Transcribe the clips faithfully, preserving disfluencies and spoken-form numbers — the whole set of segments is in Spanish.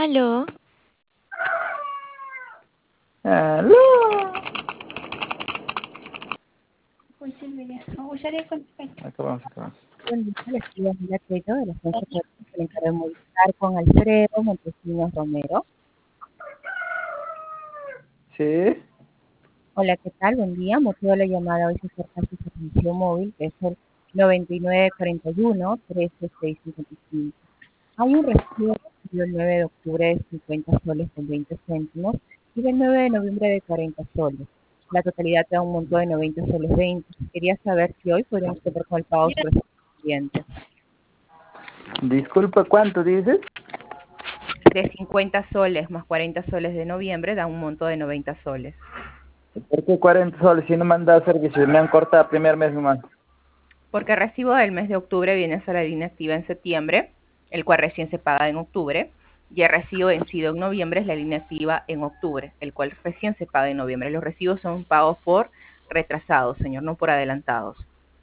Aló. Aló. Acabamos, acabamos. Buen día, les pido el crédito de la agencia que se encarga de modificar con Alfredo Montesinos Romero. Sí. Hola, ¿qué tal? Buen día. Motivo de la llamada hoy se acerca a su servicio móvil, que es el noventa y nueve cuarenta y uno, trece seiscientos cincuenta y cinco. Hay un recibo recibido el nueve de octubre de cincuenta soles con veinte céntimos y del nueve de noviembre de cuarenta soles. La totalidad te da un monto de noventa soles veinte. Quería saber si hoy podríamos contar con el pago sobre el cliente. Disculpa, ¿cuánto dices? De cincuenta soles más cuarenta soles de noviembre da un monto de noventa soles. ¿Por qué cuarenta soles si no me han dado servicio? Me han cortado el primer mes nomás. Porque el recibo del mes de octubre viene a la línea activa en septiembre, el cual recién se paga en octubre, y el recibo vencido en noviembre es la línea activa en octubre, el cual recién se paga en noviembre. Los recibos son pagos por retrasados, señor, no por adelantados.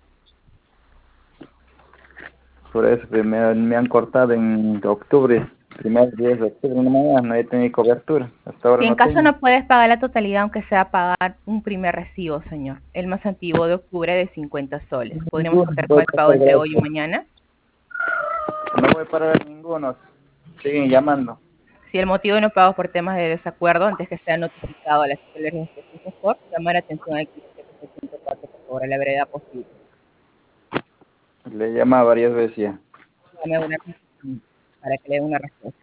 Por eso que me, me han cortado en octubre. Primer día de octubre nomás, no he tenido cobertura. Hasta ahora Si en no caso tengo. no puedes pagar la totalidad, aunque sea pagar un primer recibo, señor, el más antiguo de octubre de cincuenta soles. ¿Podríamos Ninguno hacer con puede el pago pasar entre hoy y gracias. mañana? No voy a parar ninguno. Siguen llamando. Si el motivo de no pago por temas de desacuerdo, antes que sea notificado a las titulares de su gestor, llamar atención al cliente que se ciento cuatro por favor, a la brevedad posible. Le llama varias veces ya. Llame a una para que le dé una respuesta.